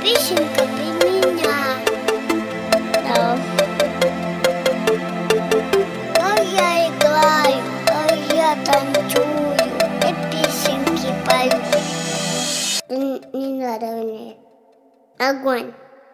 песенка для меня. Да. Но я играю, но я танцую, и песенки пою. Не надо мне. Огонь.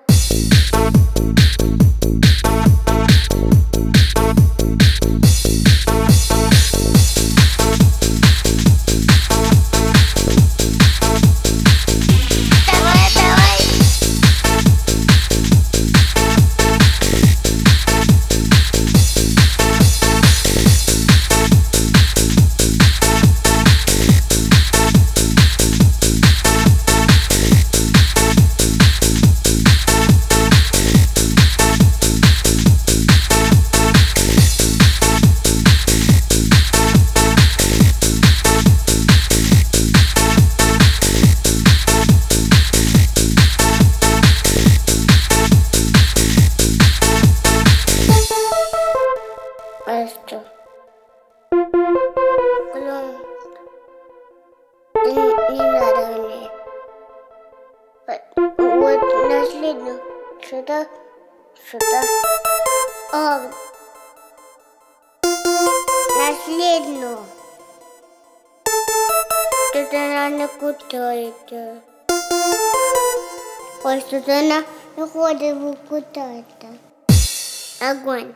А что? Клон. Не надо мне. Вот наследную. Сюда. Сюда. О. Наследную. Тут она не кутается. Ой, тут она не ходит, вы кутается. Огонь.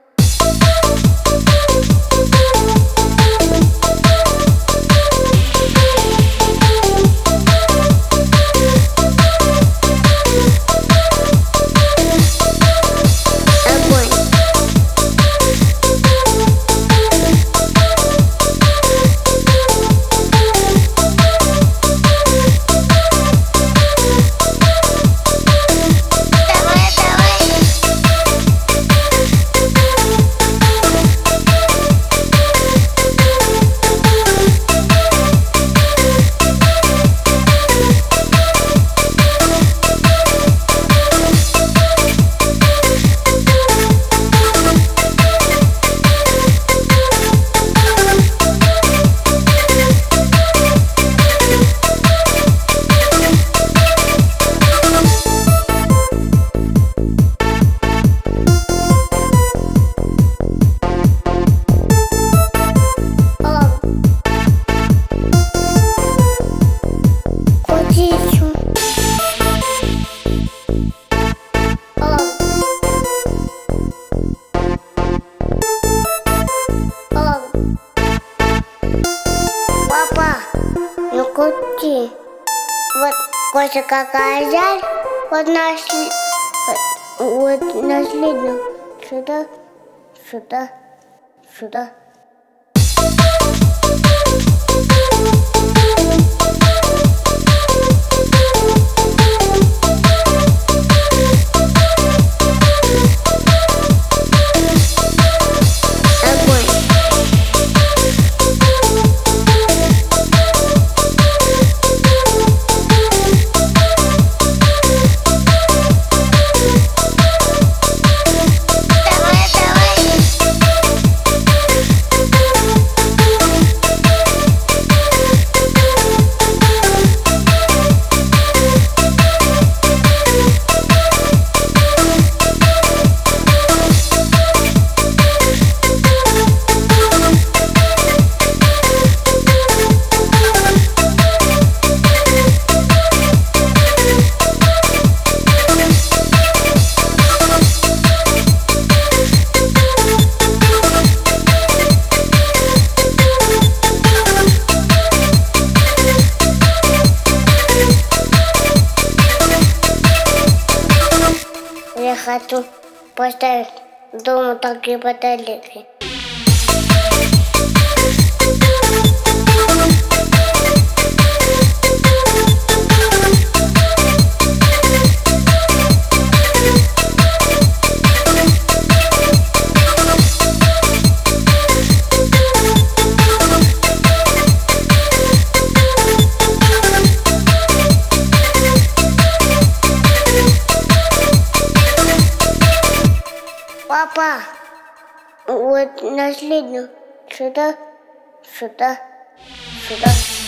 Папа, ну крути. Вот кошка какая жаль. Вот наследную. Сюда, сюда, сюда. Я хочу поставить дома такие батарейки. Папа, вот наследную. Сюда, сюда, сюда.